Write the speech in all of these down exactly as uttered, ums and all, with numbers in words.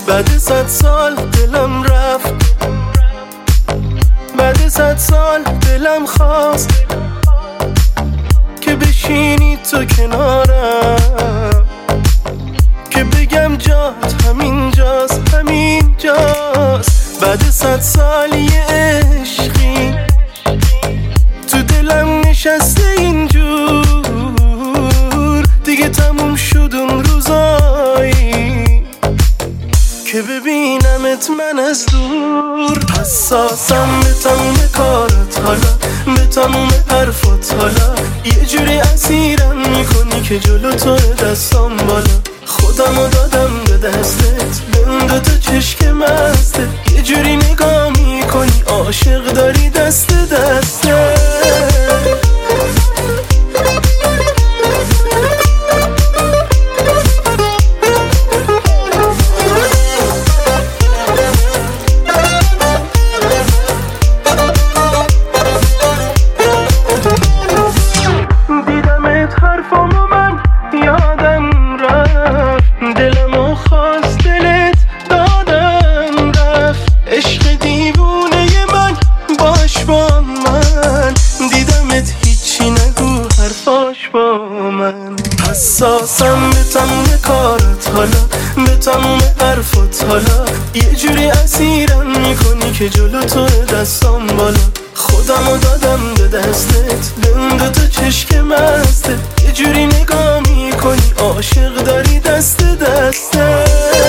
بعد صد سال دلم رفت، بعد صد سال دلم خواست که بشینی تو کنارم، که بگم جات همین جاست همین جاست. بعد صد سال یه عشقی تو دلم نشسته اینجور، دیگه تموم شد اون روزایی که ببینمت من از دور. حساسم به تموم کارت حالا، به تموم حرفات حالا، یه جوری اسیرم میکنی که جلو تو دستام بالا. خودمو دادم به دستت، به اون دوتا چشک مستت، یه جوری نگاه میکنی عاشق داری دست دسته. دیدمت حرفامو من یادم رفت، دلمو خواست دلت دادم رفت. عشق دیوونه من باش با من، دیدمت هیچی نگو حرفاش با من. حساسم به تموم کارت حالا، به تموم حرفات حالا، یه جوری اسیرم میکنی که جلو تو دستام بالا. خودمو دادم به دستت، به اون دوتا چشک مستت، یه جوری نگاه میکنی عاشق داری دست دسته.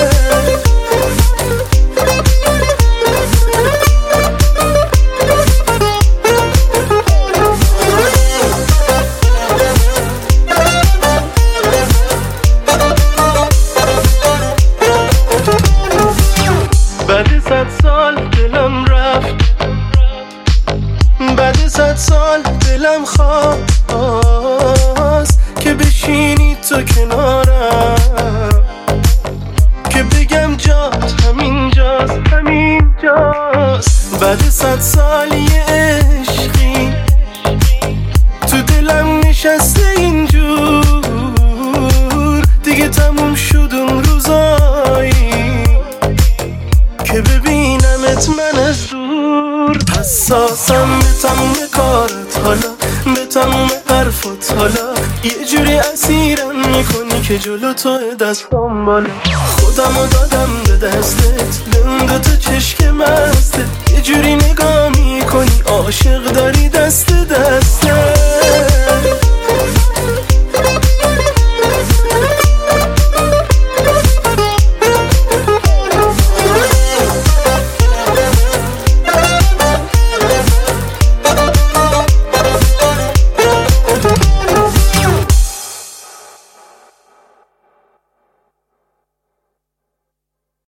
بعد صد سال دلم رفت، بعد صد سال دلم خواست که بشینی تو کنارم، که بگم جات همین جاست همین جاست. بعد صد سال یه عشقی تو دلم نشسته اینجور، دیگه تموم شد اون روزایی که ببینمت من از دور. حساسم به تموم کارت حالا، به تموم حرفات حالا، یه جوری اسیرم میکنی که جلو تو دستام بالا. خودمو دادم به دستت، به اون دوتا چشک مستت، یه جوری نگاه میکنی عاشق داری